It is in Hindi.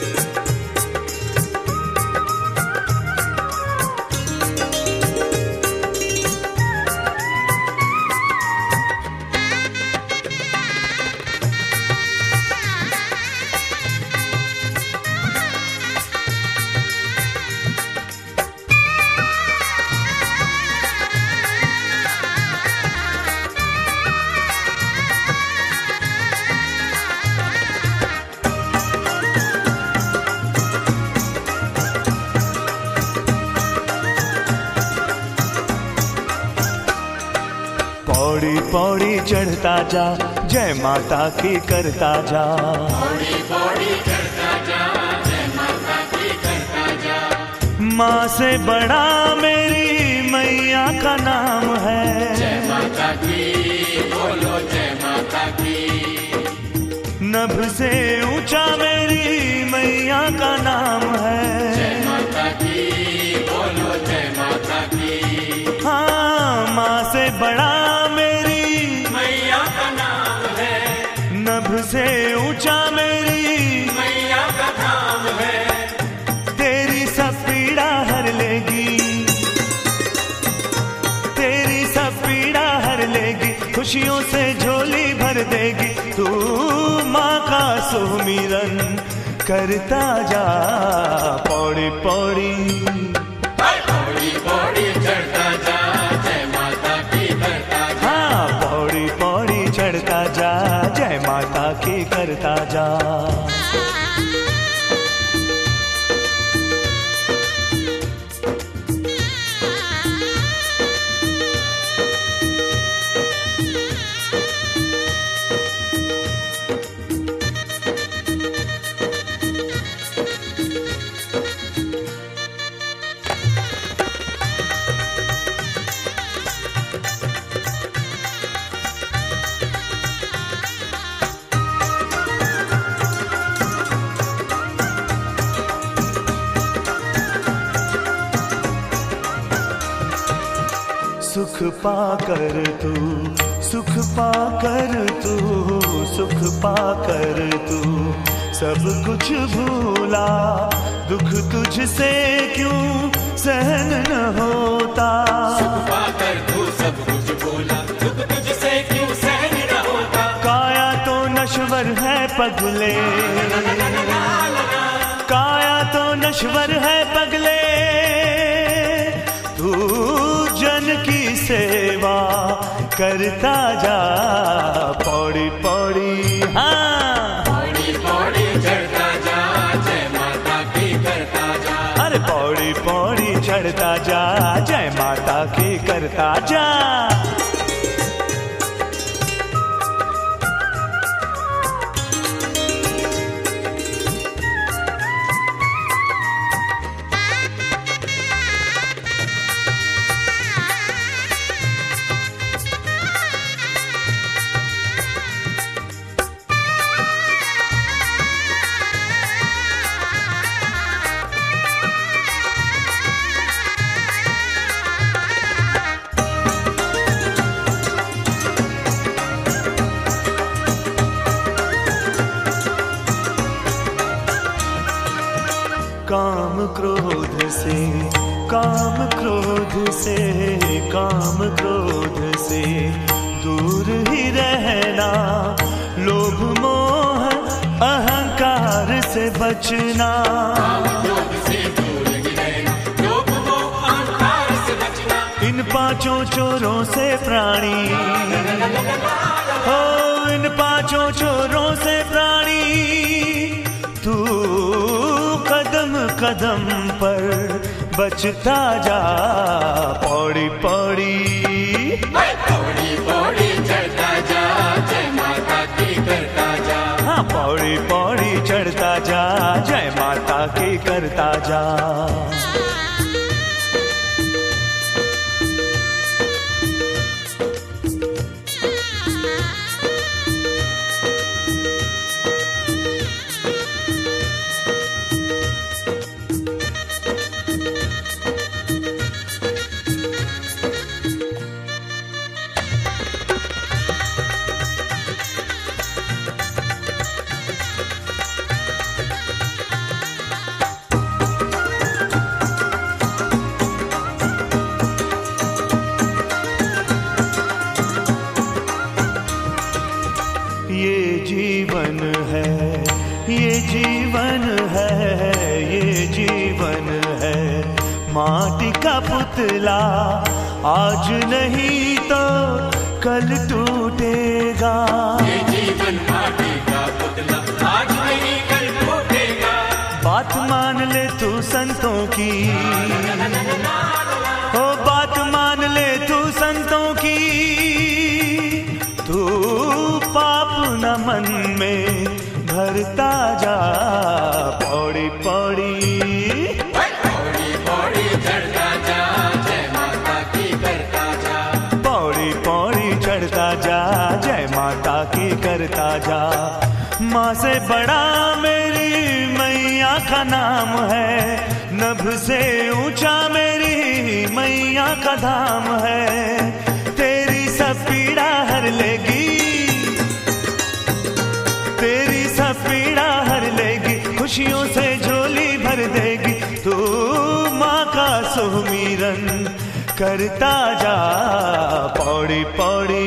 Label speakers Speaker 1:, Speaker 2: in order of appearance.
Speaker 1: पौड़ी पौड़ी चढ़ता जा, जय माता की करता जा।
Speaker 2: पौड़ी पौड़ी चढ़ता जा, जय माता की करता जा।
Speaker 1: माँ से बड़ा मेरी मैया का नाम है।
Speaker 2: जय माता की बोलो, जय माता की।
Speaker 1: नभ से ऊंचा मेरी मैया का नाम है।
Speaker 2: जय माता की बोलो, जय माता की।
Speaker 1: हाँ, माँ से बड़ा से ऊंचा मेरी
Speaker 2: मैया का नाम है।
Speaker 1: तेरी सब पीड़ा हर लेगी, तेरी सब पीड़ा हर लेगी, खुशियों से झोली भर देगी। तू माँ का सुमिरन करता जा, पौड़ी पौड़ी
Speaker 2: पौड़ी पौड़ी चढ़ता जा, जय माता की करता जा।
Speaker 1: हाँ, पौड़ी पौड़ी चढ़ता जा, जय माता की करता जा। सुख पाकर तू, सुख पाकर तू, सुख पाकर तू सब कुछ भूला। दुख तुझसे क्यों सहन न होता।
Speaker 2: सुख पाकर तू सब कुछ भूला, दुख तुझसे क्यों सहन न होता।
Speaker 1: काया तो नश्वर है पगले, काया तो नश्वर है पगले। तू जन की सेवा करता जा, पौड़ी पौड़ी। हाँ,
Speaker 2: पौड़ी पौड़ी चढ़ता जा, जय माता की करता जा।
Speaker 1: अरे पौड़ी पौड़ी चढ़ता जा, जय माता की करता जा। काम क्रोध से, काम क्रोध से, काम क्रोध से दूर ही रहना। लोभ मोह अहंकार से बचना।
Speaker 2: काम क्रोध से दूर ही रहना, लोभ मोह अहंकार से बचना।
Speaker 1: इन पांचों चोरों से प्राणी, हो इन पांचों चोरों से प्राणी। तू कदम कदम पर बचता जा, पौड़ी पौड़ी।
Speaker 2: पौड़ी पौड़ी चढ़ता जा, जय माता की करता जा।
Speaker 1: हाँ, पौड़ी पौड़ी चढ़ता जा, जय माता की करता जा। ये जीवन है, ये जीवन है। माटी का पुतला आज नहीं तो कल टूटेगा।
Speaker 2: ये जीवन माटी का पुतला आज नहीं कल टूटेगा।
Speaker 1: बात मान ले तू संतों की, ओ बात मान ले तू संतों की। तू पाप न मन में भरता जा, पौड़ी पौड़ी
Speaker 2: पौड़ी पौड़ी चढ़ता जा, जय माता की करता जा।
Speaker 1: पौड़ी पौड़ी चढ़ता जा, जय माता की करता जा। माँ से बड़ा मेरी मैया का नाम है, नभ से ऊंचा मेरी मैया का धाम है। तेरी सब पीड़ा हर लेगी, तेरी सब पीड़ा हर लेगी, खुशियों से झोली भर देगी। तू माँ का सुमिरन करता जा, पौड़ी पौड़ी